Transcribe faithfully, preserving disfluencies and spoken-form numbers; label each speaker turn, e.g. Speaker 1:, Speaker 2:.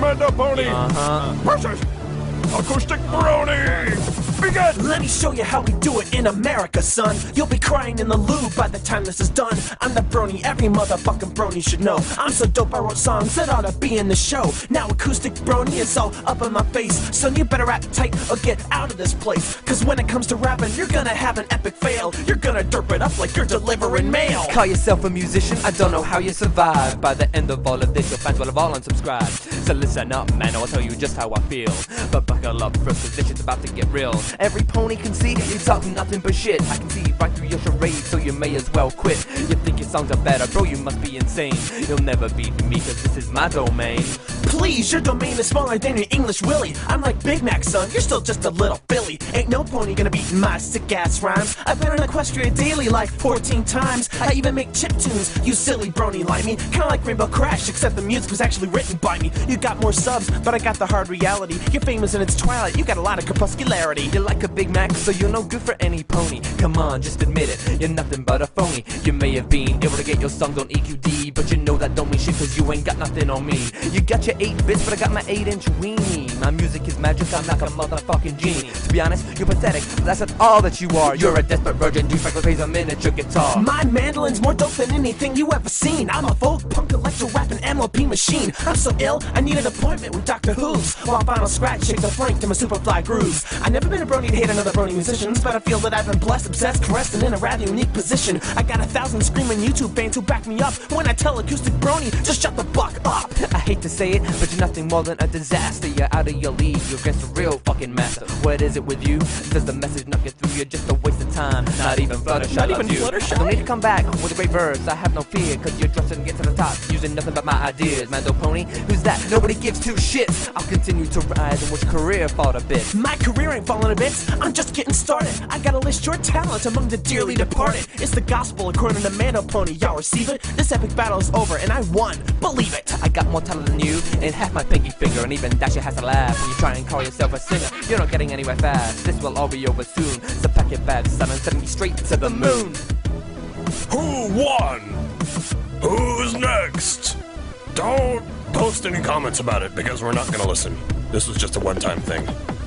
Speaker 1: Mando Pony
Speaker 2: Uh-huh.
Speaker 1: versus Acoustic Brony. Begin!
Speaker 3: Let me show you how we do it in America, son. You'll be crying in the loo by the time this is done. I'm the brony every motherfucking brony should know. I'm so dope I wrote songs that ought to be in the show. Now Acoustic Brony is all up in my face. Son, you better act tight or get out of this place. Cause when it comes to rapping, you're gonna have an epic fail. You're gonna derp it up like you're delivering mail.
Speaker 2: Call yourself a musician? I don't know how you survive. By the end of all of this, your fans will have all unsubscribed. So listen up, man, I'll tell you just how I feel. But buckle up first, cause this shit's about to get real. Every pony can see you talk nothing but shit. I can see right through your charade, so you may as well quit. You think your songs are better, bro, you must be insane. You'll never beat me, cause this is my domain.
Speaker 3: Please, your domain is smaller than your English Willie. I'm like Big Mac, son, you're still just a little Billy. Ain't no pony gonna beat my sick-ass rhymes. I've been in Equestria daily like fourteen times. I even make chip tunes, you silly brony limey. Kinda like Rainbow Crash, except the music was actually written by me. You got more subs, but I got the hard reality. You're famous in its twilight, you got a lot of crepuscularity.
Speaker 2: You're like a Big Mac, so you're no good for any pony. Come on, just admit it, you're nothing but a phony. You may have been able to get your songs on E Q D, but you know that don't mean shit cause you ain't got nothing on me. You got your eight bits, but I got my eight inch weenie. My music is magic, I'm like a motherfucking genie. To be honest, you're pathetic, but that's not all that you are. You're a desperate virgin douchebag that plays a miniature guitar.
Speaker 3: My mandolin's more dope than anything you ever seen. I'm a folk punk electro rapping M L P machine. I'm so ill, I need an appointment with Doctor Who's. While Final Scratch shakes a flank to my superfly grooves. I've never been a brony to hate another brony musicians, but I feel that I've been blessed, obsessed, caressed, and in a rather unique position. I got a thousand screaming YouTube fans who back me up when I tell Acoustic Brony, just shut the fuck up.
Speaker 2: I hate to say it, but you're nothing more than a disaster. You're out of your league, you're against a real fucking master. What is it with you? Does the message not get through? You're just a waste of time. Not even Fluttershy
Speaker 3: Not
Speaker 2: loves
Speaker 3: even
Speaker 2: you.
Speaker 3: Fluttershy?
Speaker 2: I don't need to come back with a great verse. I have no fear, cause you're dressing to get to the top, using nothing but my ideas. Mando Pony, who's that? Nobody gives two shits. I'll continue to rise and watch your career fall a bit.
Speaker 3: My career ain't falling a bit, I'm just getting started. I gotta list your talent among the dearly departed. It's the gospel according to Mando Pony, y'all receive it? This epic battle is over and I won, believe it.
Speaker 2: I got more talent than you, and half my pinky finger, and even Dasher has to laugh when you try and call yourself a singer. You're not getting anywhere fast, this will all be over soon. So pack your bags, son, and send me straight to the moon.
Speaker 1: Who won? Who's next? Don't post any comments about it because we're not gonna listen. This was just a one-time thing.